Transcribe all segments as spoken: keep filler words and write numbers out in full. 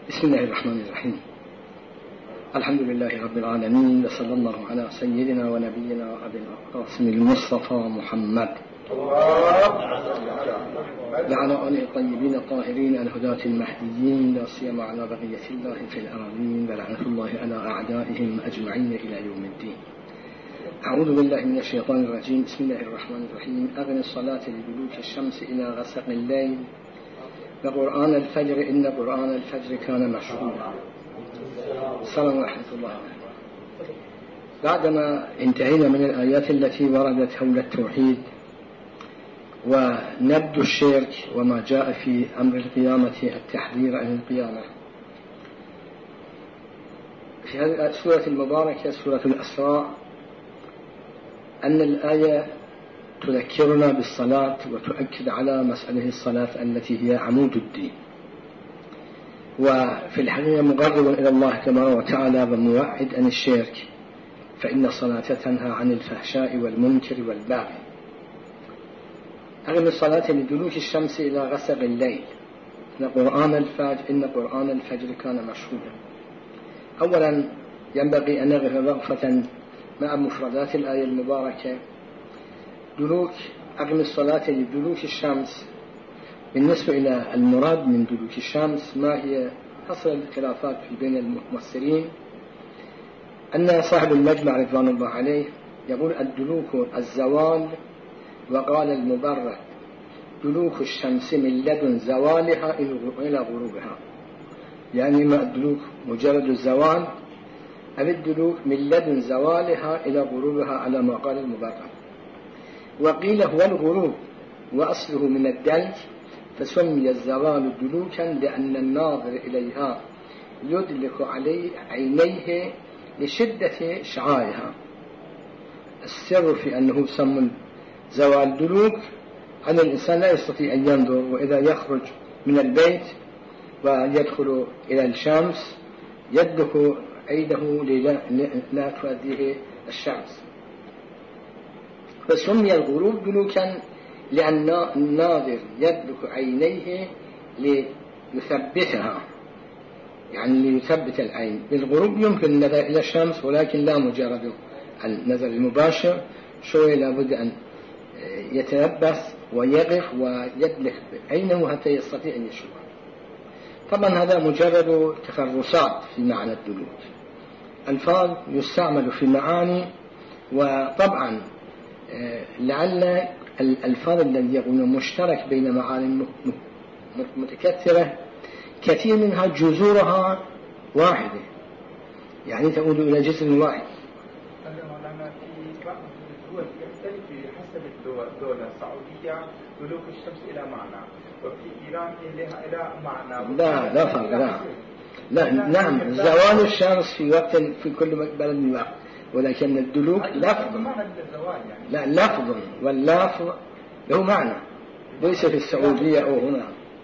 بسم الله الرحمن الرحيم. الحمد لله رب العالمين، وصلى الله على سيدنا ونبينا أبي القاسم المصطفى محمد وعلى آله الطيبين الطاهرين الهداة المهديين، لا سيما على بقية الله في الأرضين، ولعنة الله على أعدائهم أجمعين إلى يوم الدين. أعوذ بالله من الشيطان الرجيم. بسم الله الرحمن الرحيم. أقم الصلاة لدلوك الشمس إلى غسق الليل وقرآن الفجر إن قرآن الفجر كان مشهودا. السلام ورحمة الله. بعدما انتهينا من الآيات التي وردت حول التوحيد ونبذ الشرك وما جاء في أمر القيامة التحذير عن القيامة، في هذه السورة المباركة سورة الإسراء أن الآية تذكرنا بالصلاة وتؤكد على مسألة الصلاة التي هي عمود الدين، وفي الحقيقة مقرب إلى الله تبارك وتعالى وموعد عن الشرك، فإن الصلاة تنهى عن الفحشاء والمنكر والبغي. أقم الصلاة لدلوك الشمس إلى غسق الليل إن قرآن الفجر إن قرآن الفجر كان مشهودا. أولا ينبغي أن نقف وقفة مع مفردات الآية المباركة. دلوك أقم الصلاة لدلوك الشمس، بالنسبة إلى المراد من دلوك الشمس ما هي؟ حصل الخلافات في بين المفسرين، أن صاحب المجمع رضوان الله عليه يقول الدلوك الزوال، وقال المبرد دلوك الشمس من لدن زوالها إلى غروبها، يعني ما الدلوك مجرد الزوال أو الدلوك من لدن زوالها إلى غروبها على ما قال المبرد. وقيل هو الغروب وأصله من الدلك، فسمي الزوال دلوكا لأن الناظر إليها يدلك عليه عينيه لشدة شعاعها. السر في أنه سمى زوال دلوك أن الإنسان لا يستطيع أن ينظر، وإذا يخرج من البيت ويدخل إلى الشمس يدلك عينه لا تؤذيه الشمس، فسمي الغروب دلوكا لأن الناظر يدلك عينيه ليثبتها، يعني ليثبت العين. بالغروب يمكن النظر إلى الشمس، ولكن لا مجرد النظر المباشر، شوي لابد أن يتلبس ويقف ويدلك عينه حتى يستطيع أن يشوف. طبعا هذا مجرد تفرسات في معنى الدلوك، الفاظ يستعمل في معاني، وطبعا لعل الألفاظ التي يكون مشترك بين معاني متكثرة كثير منها جذورها واحدة، يعني تعود إلى جذر واحد. الدولة السعودية دلوك الشمس إلى معنى، وفي إيران إليها إلى معنى. لا لا فرق. لا لا نعم زوال الشمس في وقت في كل بلد من وقت، ولكن الدلوك لفظ. لا لفظ، واللفظ له معنى، ليس في السعودية أو هنا.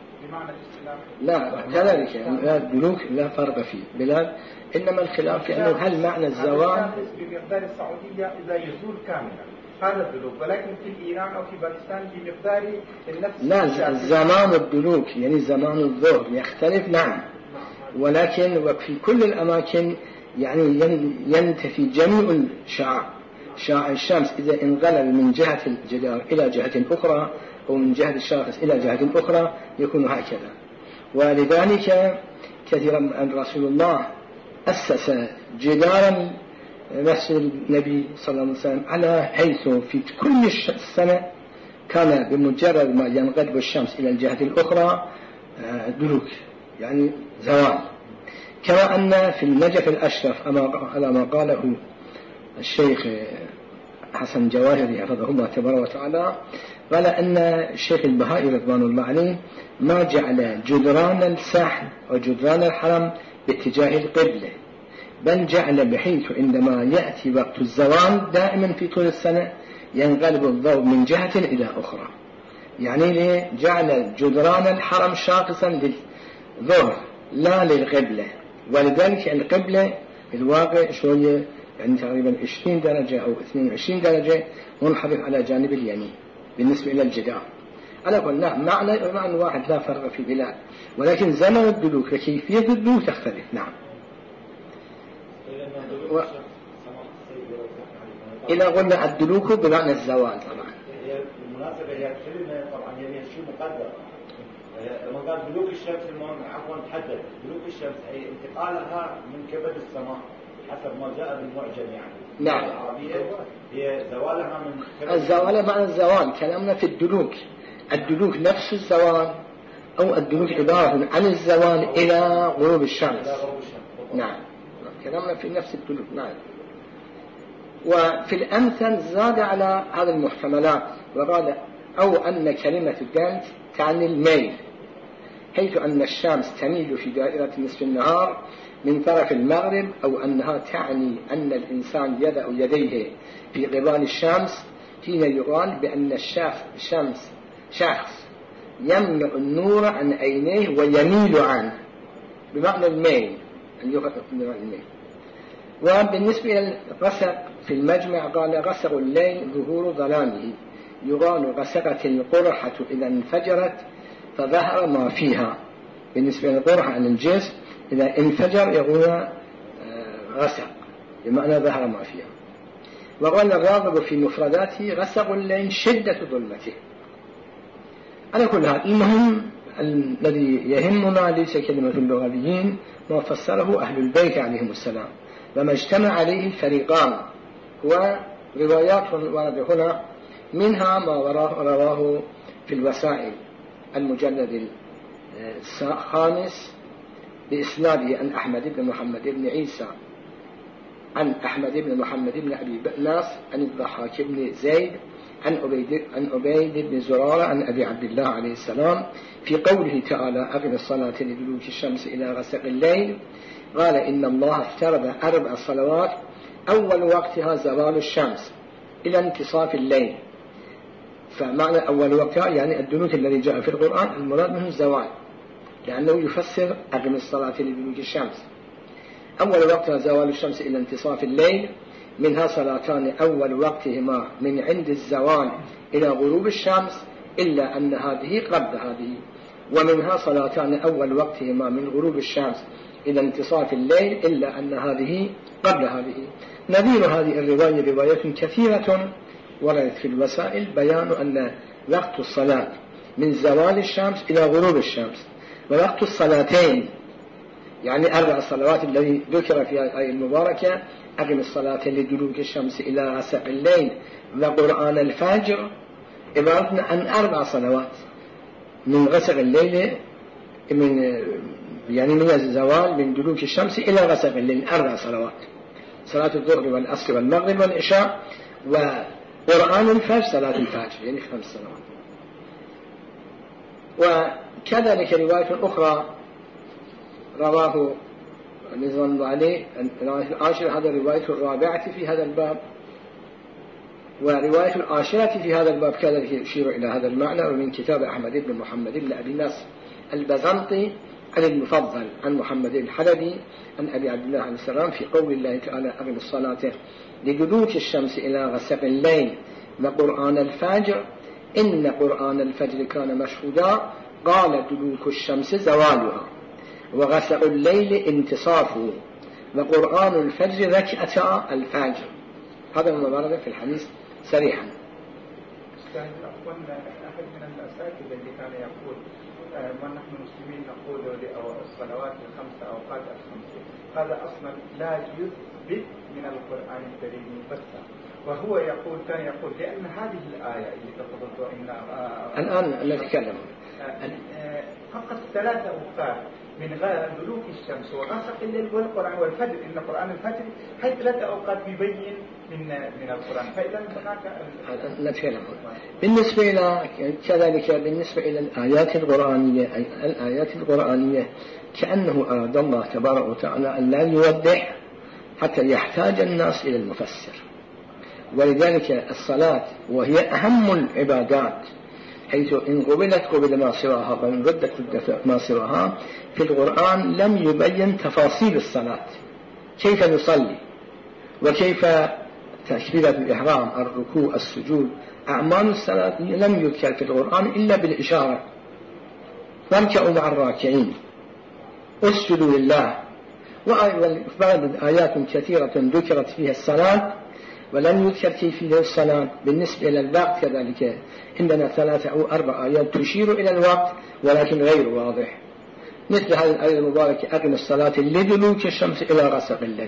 لا كذلك الدلوك لا فرق فيه بلاد، إنما الخلاف في أنه هل معنى الزوال بمقدار السعودية إذا يزول كاملا هذا الدلوك، ولكن في إيران أو في باكستان بمقدار النفس. لا زمان الدلوك يعني زمان الظهر يختلف، نعم، ولكن وفي كل الأماكن يعني ينتفي جميع الشعاع. شعاع الشمس إذا انقلب من جهة الجدار إلى جهة أخرى أو من جهة الشاخص إلى جهة أخرى يكون هكذا. ولذلك كثيرا أن رسول الله أسس جدارا مسجد النبي صلى الله عليه وسلم على حيث في كل السنة كان بمجرد ما ينقلب الشمس إلى الجهة الأخرى دلوك، يعني زوال. كما أن في النجف الأشرف على ما قاله الشيخ حسن جواهري حفظه الله تبارك وتعالى، قال أن الشيخ البهائي رضوان الله عليه ما جعل جدران الساحل وجدران الحرم باتجاه القبلة، بل جعل بحيث عندما يأتي وقت الزوال دائما في طول السنة ينقلب الضوء من جهة إلى أخرى، يعني جعل جدران الحرم شاخصا للظهر لا للقبلة. ولذلك القبلة في الواقع شوية يعني تقريبا عشرين درجة أو اثنين وعشرين درجة منحرف على جانب اليمين بالنسبة إلى الجدار، أنا أقول نعم معنى معنى واحد لا فرق في بلاد، ولكن زمن الدلوك وكيفية الدلوك تختلف. نعم. و... إذا قلنا الدلوك بمعنى الزوال طبعا. بالمناسبة هي كلمة طبعا هي شيء مقدر. لما قال دلوك الشمس المهم عفوا تحدد دلوك الشمس أي انتقالها من كبد السماء حسب ما جاء بالمعجم يعني. نعم. العربية هي زوالها من كبد الزوال معنى الزوال. كلامنا في الدلوك، الدلوك نفس الزوال أو الدلوك عبارة عن الزوال إلى غروب الشمس. نعم. كلامنا في نفس الدلوك. نعم. وفي الأمثل زاد على هذه المحتملات وقال أو أن كلمة الدلج تعني الميل، حيث أن الشمس تميل في دائرة نصف النهار من طرف المغرب، أو أنها تعني أن الإنسان يضع يديه في قبال الشمس حين يقال بأن الشمس شخص يمنع النور عن عينيه ويميل عنه، بمعنى الميل أن يغطى الميل. وبالنسبة إلى الغسق في المجمع قال غسق الليل ظهور ظلامه، يقال غسقت القرحة إذا انفجرت فظهر ما فيها. بالنسبة للقرحة عن الجسم إذا انفجر يقول غسق بمعنى ظهر ما فيها. وقال الراغب في مفرداته غسق الليل شدة ظلمته. على كل هذا المهم الذي يهمنا ليس كلمة اللغويين ما فسره أهل البيت عليهم السلام وما اجتمع عليه الفريقان، هو روايات ورد هنا منها ما رواه في الوسائل المجلد الخامس بإسناده عن أحمد بن محمد بن عيسى عن أحمد بن محمد بن أبي ناس عن الضحاك بن زيد عن أبيد, عن أبيد بن زرارة عن أبي عبد الله عليه السلام في قوله تعالى أقم الصلاة لدلوك الشمس إلى غسق الليل، قال إن الله افترض أربع صلوات أول وقتها زوال الشمس إلى انتصاف الليل. فمعنى أول وقتها يعني الدلوك الذي جاء في القرآن المراد منه الزوال، لأنه يفسر أقم الصلاة لدلوك الشمس. أول وقتها زوال الشمس إلى انتصاف الليل، منها صلاتان أول وقتهما من عند الزوال إلى غروب الشمس إلا أن هذه قبل هذه، ومنها صلاتان أول وقتهما من غروب الشمس إلى انتصاف الليل إلا أن هذه قبل هذه. نظير هذه الرواية رواية كثيرة وردت في الوسائل بيان أن وقت الصلاة من زوال الشمس إلى غروب الشمس، ووقت الصلاتين يعني أربع صلوات الذي ذكر في الآية المباركة أقم الصلاة لدلوك الشمس إلى غسق الليل وقرآن الفجر عبارة عن أربع صلوات من غسق الليل من يعني من الزوال من دلوك الشمس إلى غسق الليل أربع صلوات، صلاة الظهر والعصر والمغرب والعشاء، وقرآن الفجر صلاة الفجر يعني خمس صلوات. وكذلك رواية أخرى رواه نزل عليه رواية العاشرة، هذا رواية الرابعة في هذا الباب، ورواية العاشرة في هذا الباب كذلك يشير إلى هذا المعنى، ومن كتاب أحمد بن محمد بن أبي نصر البزنطي عن المفضل عن محمد الحلبي عن أبي عبد الله عليه السلام في قول الله تعالى أقم الصلاة لدلوك الشمس إلى غسق الليل وقرآن الفجر إن قرآن الفجر كان مشهودا، قال دلوك الشمس زوالها وغسق الليل انتصافه وقرآن الفجر ركعتا الفجر. هذا ما ورد في الحديث صريحا. أحد من الأساتذة اللي كان يقول ونحن مسلمين نقول الصلوات الخمسة أوقات الخمسة، هذا أصلا لا يثبت من القرآن الكريم مفسر، وهو يقول كان يقول لأن هذه الآية اللي تفضلت إن الآن نتكلم فقط ثلاثة أوقات من دلوك الشمس وغسق الليل والقرآن والفجر، إن قرآن الفجر هي ثلاثة أوقات يبين من من القرآن، فإذا هناك نتكلم. بالنسبة إلى كذلك بالنسبة إلى الآيات القرآنية، الآيات القرآنية كأنه أراد الله تبارك وتعالى أن لا يوضح حتى يحتاج الناس إلى المفسر، ولذلك الصلاة وهي أهم العبادات حيث إن قبلت قبل ما سواها وإن ردت ردت ما سواها، في القرآن لم يبين تفاصيل الصلاة، كيف نصلي وكيف تكبيرة الإحرام، الركوع، السجود، أعمال الصلاة لم يذكر في القرآن إلا بالإشارة، واركعوا مع الراكعين، اسجدوا لله. وأيضا آيات كثيرة ذكرت فيها الصلاة ولم يذكر كيفية الصلاة. بالنسبة إلى الوقت كذلك عندنا ثلاثة أو أربع آيات تشير إلى الوقت ولكن غير واضح، مثل هذه الآية المباركة: أقم الصلاة لدلوك الشمس إلى غسق الليل.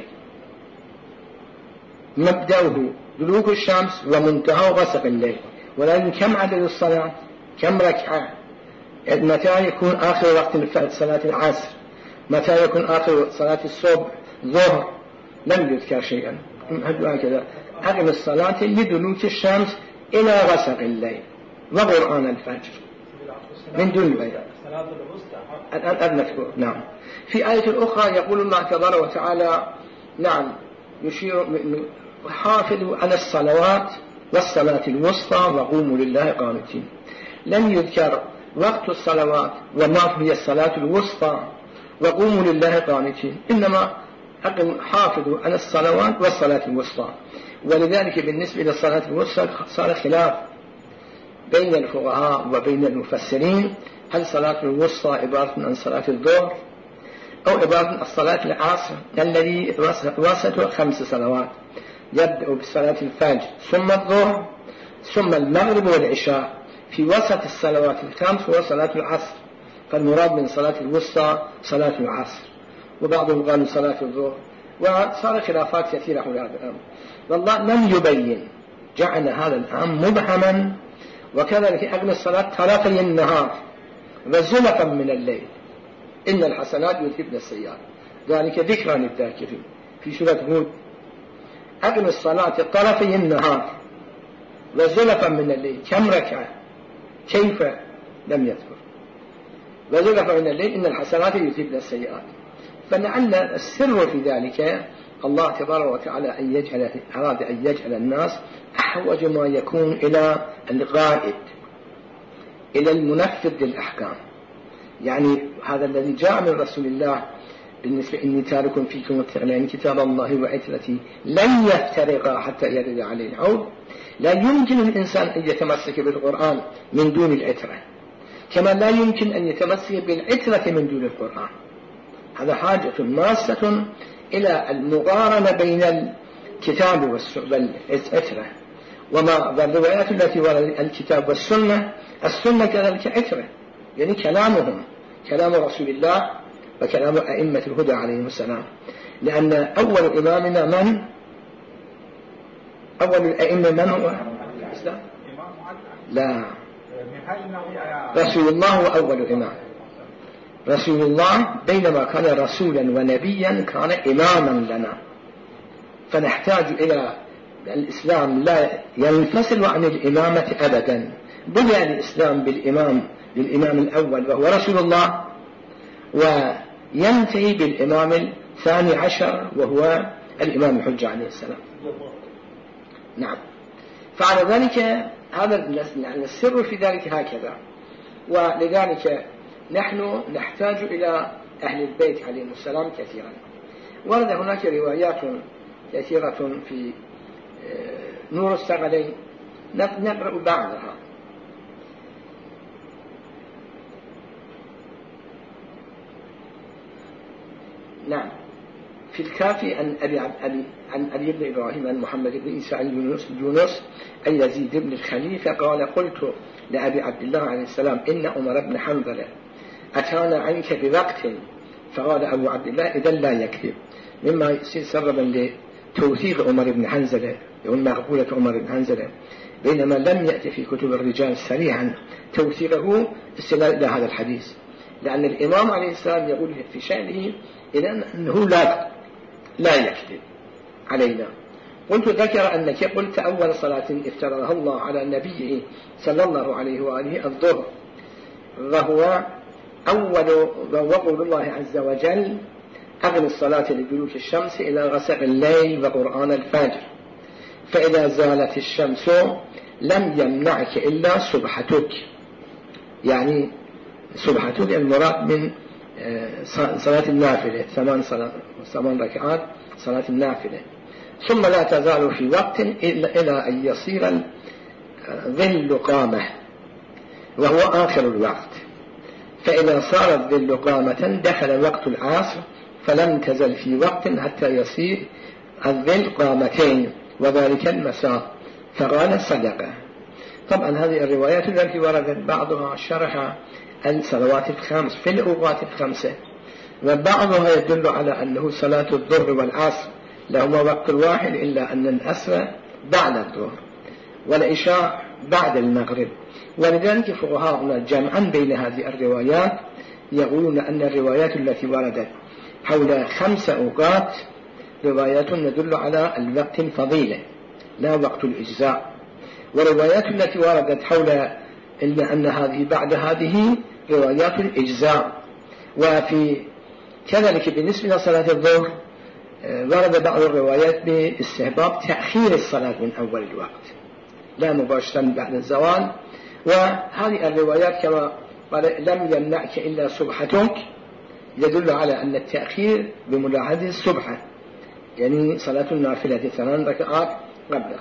مبدأه دلوك الشمس ومنتهى غسق الليل، ولكن كم عدد الصلاة؟ كم ركعة؟ متى يكون آخر وقت صلاة العصر؟ متى يكون آخر صلاة الصبح ظهر؟ لم يذكر شيئا. هكذا: أقم الصلاة لدلوك الشمس إلى غسق الليل وقرآن الفجر، من دون بيان. الآن نذكر. نعم. في آية أخرى يقول الله تبارك وتعالى: نعم، يشير: حافظوا على الصلوات والصلاة الوسطى وقوموا لله قانتين. لم يذكر وقت الصلوات وما هي الصلاة الوسطى وقوموا لله قانتين، إنما أقم حافظوا على الصلوات والصلاة الوسطى. ولذلك بالنسبة للصلاة الوسطى صار خلاف بين الفقهاء وبين المفسرين: هل صلاة الوسطى عبارة عن صلاة الظهر أو عبارة عن صلاة العصر الذي وسط خمس صلوات، يبدأ بصلاة الفجر ثم الظهر ثم المغرب والعشاء، في وسط الصلوات الخمس هو صلاة العصر، فالمراد من صلاة الوسطى صلاة العصر، وبعضهم قالوا صلاة الظهر، وصار خلافات كثيرة حول هذا الأمر. والله لم يبين، جعل هذا الأمر مبهما. وكذلك أقم الصلاة طرفي النهار وزلفا من الليل إن الحسنات يذهبن السيئات، ذلك ذكرى للذاكرين. في سورة هود: أقم الصلاة طرفي النهار وزلفا من الليل. كم ركعة؟ كيف؟ لم يذكر. وزلفا من الليل إن الحسنات يذهبن السيئات. فلعل السر في ذلك الله تبارك وتعالى أن يجعل أراد أن يجعل الناس أحوج ما يكون إلى القائد، إلى المنفذ للأحكام. يعني هذا الذي جاء من رسول الله بالنسبة: إني تارك فيكم الثقلين كتاب الله وعترتي لن يفترقا حتى يرد عليه الحوض. لا يمكن الإنسان أن يتمسك بالقرآن من دون العترة، كما لا يمكن أن يتمسك بالعترة من دون القرآن. هذا حاجة ماسة إلى المقارنة بين الكتاب والعترة، وما الروايات التي ورد الكتاب والسنة. السنة كذلك عترة، يعني كلامهم، كلام رسول الله وكلام أئمة الهدى عليهم السلام. لأن أول إمامنا من؟ أول الأئمة من هو؟ الإسلام؟ لا، رسول الله هو أول إمام. رسول الله بينما كان رسولا ونبيا كان إماما لنا، فنحتاج إلى الإسلام لا ينفصل عن الإمامة أبدا. بني الإسلام بالإمام بالإمام الأول وهو رسول الله، وينتهي بالإمام الثاني عشر وهو الإمام الحجة عليه السلام. نعم. فعلى ذلك هذا السر في ذلك هكذا. ولذلك نحن نحتاج إلى أهل البيت عليهم السلام كثيرا. ورد هناك روايات كثيرة في نور الثقلين، نقرأ بعضها. نعم. في الكافي عن أبي عن عن علي بن إبراهيم عن محمد بن عيسى عن يونس يونس عن يزيد بن الخليفة قال: قلت لأبي عبد الله عليه السلام: إن عمر بن حنظلة أتانا عنك بوقت. فقال أبو عبد الله: إذا لا يكذب، مما يصير سببا لتوثيق عمر بن حنظلة، يقول مقبولة عمر بن حنظلة، بينما لم يأتي في كتب الرجال سريعا توثيقه استدلال إلى هذا الحديث، لأن الإمام عليه السلام يقول في شأنه إلى أنه لا لا يكذب علينا. قلت: ذكر أنك قلت أول صلاة افترضها الله على نبيه صلى الله عليه وآله الظهر، وهو أول وقول الله عز وجل: أقم الصلاة لدلوك الشمس إلى غسق الليل وقرآن الفجر، فإذا زالت الشمس لم يمنعك إلا سبحتك. يعني سبحتك المراد من صلاة النافلة، ثمان صلاة ثمان ركعات صلاة النافلة. ثم لا تزال في وقت إلا إلى أن يصير ظل قامة وهو آخر الوقت، فإذا صار الظل قامة دخل وقت العصر فلم تزل في وقت حتى يصير الظل قامتين وذلك المساء، فقال صدقه. طبعا هذه الروايات التي وردت بعضها شرح الصلوات الخمس في الأوقات الخمسة، وبعضها يدل على أنه صلاة الظهر والعصر لهما وقت واحد، إلا أن العصر بعد الظهر والعشاء بعد المغرب. ولذلك فقهاؤنا جمعا بين هذه الروايات يقولون أن الروايات التي وردت حول خمس أوقات روايات تدل على الوقت الفضيلة لا وقت الإجزاء، وروايات التي وردت حول إلا أن هذه بعد هذه روايات الإجزاء. وفي كذلك بالنسبة لصلاة الظهر ورد بعض الروايات باستحباب تأخير الصلاة من أول الوقت لا مباشرة بعد الزوال، وهذه الروايات كما قال لم يمنعك إلا سبحتك يدل على أن التأخير بملاحظة السبحة، يعني صلاة النافلة ثمان ركعات قبلها.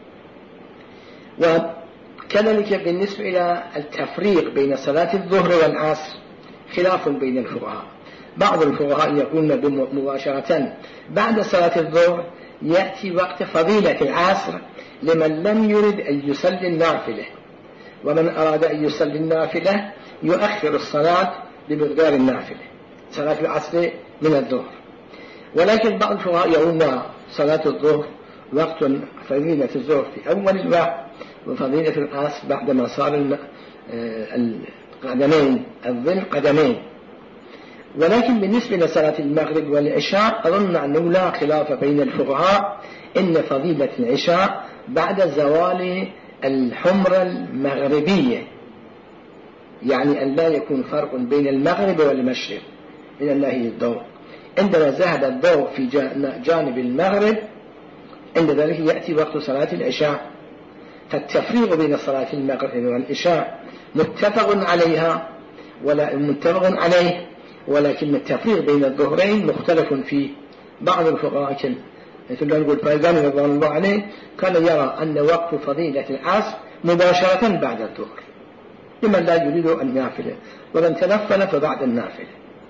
وكذلك بالنسبة إلى التفريق بين صلاة الظهر والعصر خلاف بين الفقهاء، بعض الفقهاء يقولون مباشرة بعد صلاة الظهر يأتي وقت فضيلة العصر لمن لم يرد أن يصلي النافلة، ومن أراد أن يصلي النافلة يؤخر الصلاة بمقدار النافلة صلاة العصر من الظهر. ولكن بعض الفقهاء يقولون صلاة الظهر وقت فضيلة الظهر في أول الوقت وفضيلة العصر بعدما صار القدمين الظل قدمين. ولكن بالنسبة لصلاة المغرب والعشاء أظن أنه لا خلاف بين الفقهاء إن فضيلة العشاء بعد زوال الحمرة المغربية، يعني أن لا يكون فرق بين المغرب والمشرق من الله الضوء. عندما ذهب الضوء في جانب المغرب عند ذلك يأتي وقت صلاة العشاء، فالتفريق بين صلاة المغرب والعشاء متفق عليها ولا متفق عليه، ولكن التفريق بين الظهرين مختلف فيه. بعض الفقهاء مثل ما نقول فايزان رضوان الله عليه كان يرى أن وقت فضيلة العصر مباشرة بعد الظهر لمن لا يريد النافلة، ومن تنفل فبعد النافلة.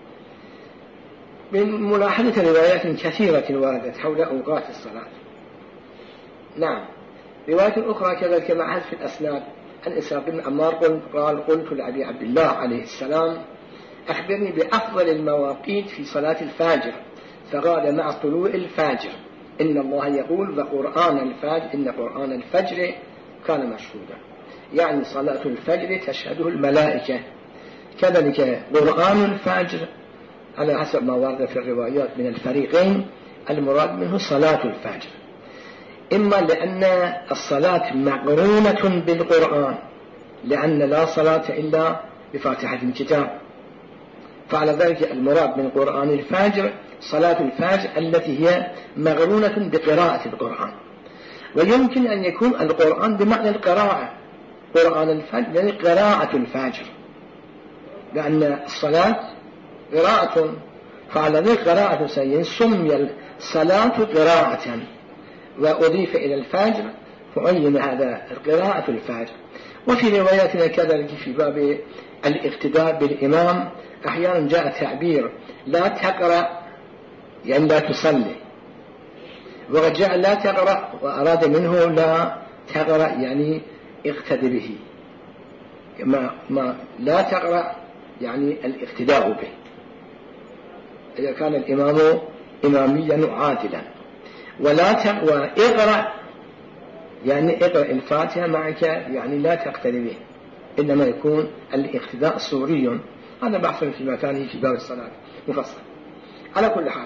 من ملاحظة روايات كثيرة وردت حول أوقات الصلاة. نعم، رواية أخرى كذلك مع حذف الأسناد عن إسحاق بن عمار قال قلت لأبي عبد الله عليه السلام أخبرني بأفضل المواقيت في صلاة الفجر، فقال مع طلوع الفجر إن الله يقول وقرآن الفجر إن قرآن الفجر كان مشهودا، يعني صلاة الفجر تشهده الملائكة. كذلك قرآن الفجر على حسب ما ورد في الروايات من الفريقين المراد منه صلاة الفجر، إما لأن الصلاة مقرونة بالقرآن لأن لا صلاة إلا بفاتحة الكتاب، فعلى ذلك المراد من قرآن الفجر صلاة الفجر التي هي مقرونة بقراءة القرآن. ويمكن أن يكون القرآن بمعنى القراءة، قرآن الفجر يعني قراءة الفجر، لأن الصلاة قراءة، فعلى ذلك قراءة سيئة سمي الصلاة قراءة وأضيف إلى الفجر فعين هذا القراءة الفجر. وفي رواياتنا كذلك في باب الاقتداء بالإمام أحيانا جاء تعبير لا تقرأ يعني لا تصلي، وقد جاء لا تقرأ وأراد منه لا تقرأ يعني اقتدي به، ما, ما لا تقرأ يعني الاقتداء به إذا كان الإمام إماميا عادلا، ولا تقوى اقرأ يعني اقرأ الفاتحة معك يعني لا تقتدي به، إنما يكون الاقتداء صوري. هذا بحث في مكانه في باب الصلاة مفصل. على كل حال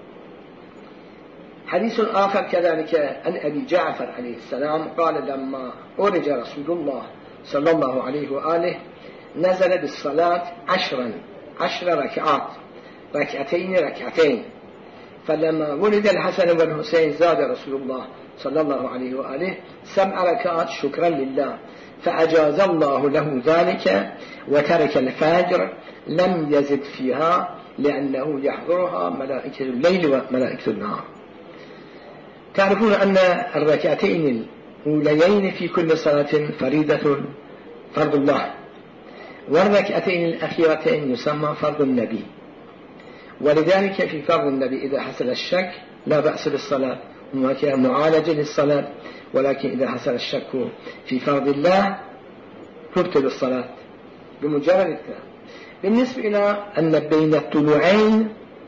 حديث آخر كذلك عن أبي جعفر عليه السلام قال لما أرج رسول الله صلى الله عليه وآله نزل بالصلاة عشرا عشر ركعات ركعتين ركعتين، فلما ولد الحسن والحسين زاد رسول الله صلى الله عليه وآله سبع ركعات شكرا لله، فأجاز الله له ذلك وترك الفجر لم يزد فيها لأنه يحضرها ملائكة الليل وملائكة النهار. تعرفون أن الركعتين أوليين في كل صلاة فريضة فرض الله، والركعتين الأخيرتين يسمى فرض النبي. ولذلك في فرض النبي إذا حصل الشك لا بأس بالصلاة، هناك معالجة للصلاة، ولكن إذا حصل الشك في فرض الله تبطل الصلاة بمجرد الكلام. بالنسبة إلى أن بين الطلوعين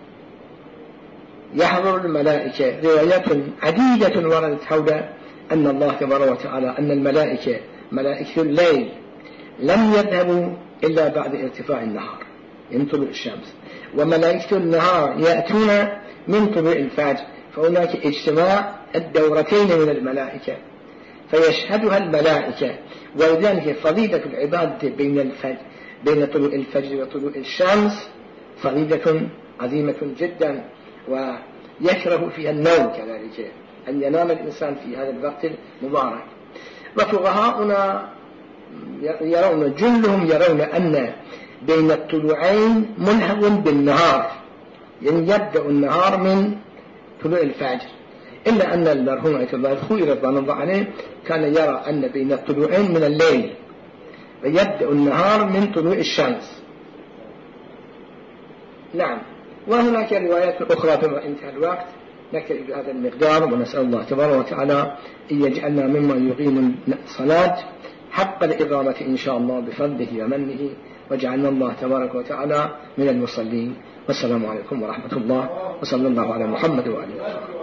يحضر الملائكة، روايات عديدة وردت حول أن الله تبارك وتعالى أن الملائكة ملائكة الليل لم يذهبوا إلا بعد ارتفاع النهار من طلوع الشمس، وملائكة النهار يأتون من طلوع الفجر، فهناك اجتماع الدورتين من الملائكة فيشهدها الملائكة. ولذلك فضيلة العبادة بين الفجر بين طلوع الفجر وطلوع الشمس فضيلة عظيمة جدا، ويكره فيها النوم كذلك، أن ينام الإنسان في هذا الوقت المبارك. وفقهاؤنا يرون جلهم يرون أن بين الطلوعين ملحق بالنهار، يعني يبدأ النهار من طلوع الفجر، إلا أن المرحوم آية الله الخوئي رضوان الله عليه كان يرى أن بين الطلوعين من الليل، ويبدأ النهار من طلوع الشمس. نعم. وهناك روايات أخرى فيما انتهى الوقت، نكتفي بهذا المقدار، ونسأل الله تبارك وتعالى أن يجعلنا ممن يقيم الصلاة حق الإقامة إن شاء الله بفضله ومنه، وجعلنا الله تبارك وتعالى من المصلين. والسلام عليكم ورحمة الله، وصلى الله على محمد وآله وسلم.